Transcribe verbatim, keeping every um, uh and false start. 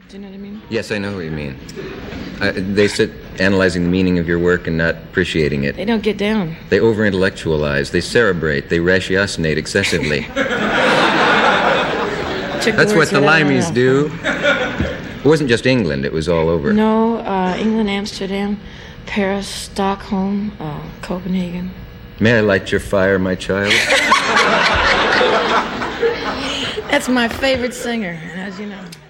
Do you know what I mean? Yes, I know what you mean. Uh, they sit analyzing the meaning of your work and not appreciating it. They don't get down. They over-intellectualize. They cerebrate. They ratiocinate excessively. That's what the Limeys do. It wasn't just England. It was all over. No, uh, England, Amsterdam, Paris, Stockholm, uh, Copenhagen. May I light your fire, my child? That's my favorite singer, as you know.